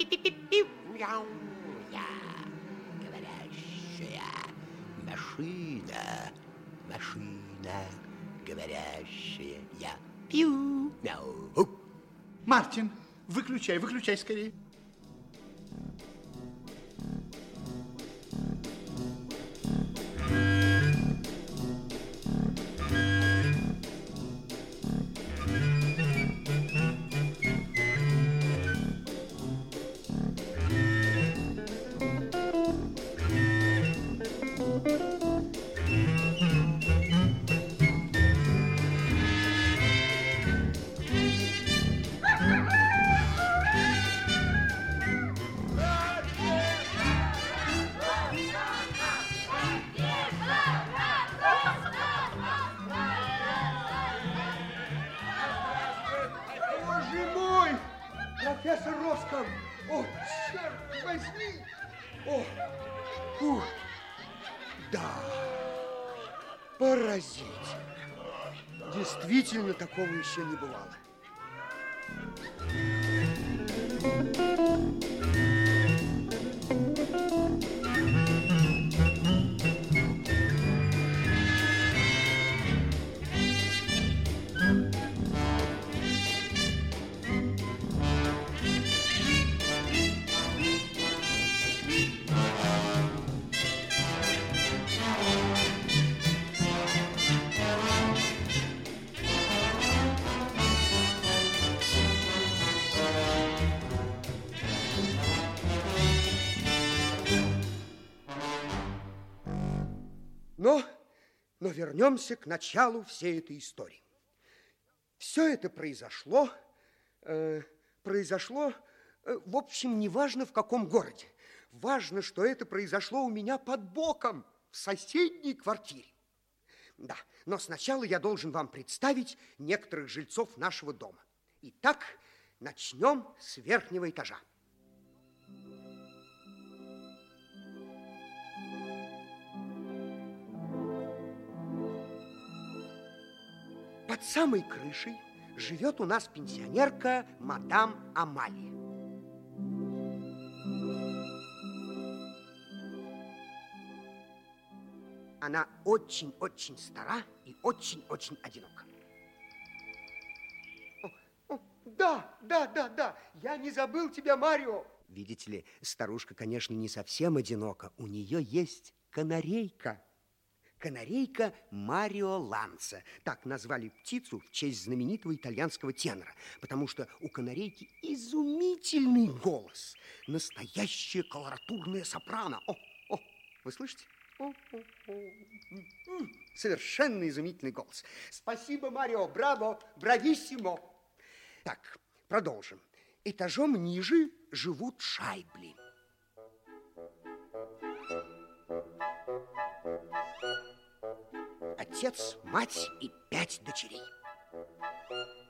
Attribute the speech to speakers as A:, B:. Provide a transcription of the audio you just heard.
A: Пиу-пиу-пиу-пиу-пиу-пиу. Мяу. Я говорящая машина. Машина говорящая. Я пиу. Мяу.
B: Мартин, выключай скорее.
C: Профессор Роском! О, черт возьми! О, фу. Да, поразительно. Действительно, такого еще не бывало. Но вернемся к началу всей этой истории. Все это произошло, в общем, неважно в каком городе. Важно, что это произошло у меня под боком, в соседней квартире. Да, но сначала я должен вам представить некоторых жильцов нашего дома. Итак, начнем с верхнего этажа. Под самой крышей живет у нас пенсионерка мадам Амалия. Она очень-очень стара и очень-очень одинока. Да, я не забыл тебя, Марио. Видите ли, старушка, конечно, не совсем одинока. У нее есть канарейка. Канарейка Марио Ланца. Так назвали птицу в честь знаменитого итальянского тенора, потому что у канарейки изумительный голос. Настоящая колоратурная сопрано. О, вы слышите? Совершенно изумительный голос. Спасибо, Марио, браво, брависсимо. Так, продолжим. Этажом ниже живут Шайбли. Отец, мать и 5 дочерей.